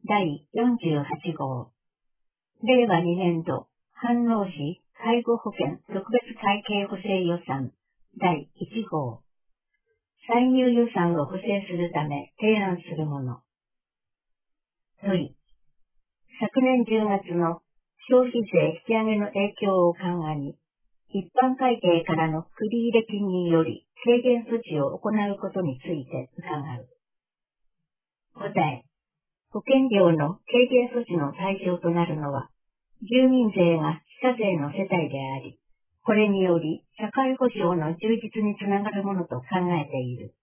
第48号。令和2年度、飯能市介護保険特別会計補正予算第1号。歳入予算を補正するため提案するもの。問。昨年10月の消費税引き上げの影響を緩和に、一般会計からの繰入金により軽減措置を行うことについて伺う。答え。保険料の軽減措置の対象となるのは、住民税が非課税の世帯であり、これにより社会保障の充実につながるものと考えている。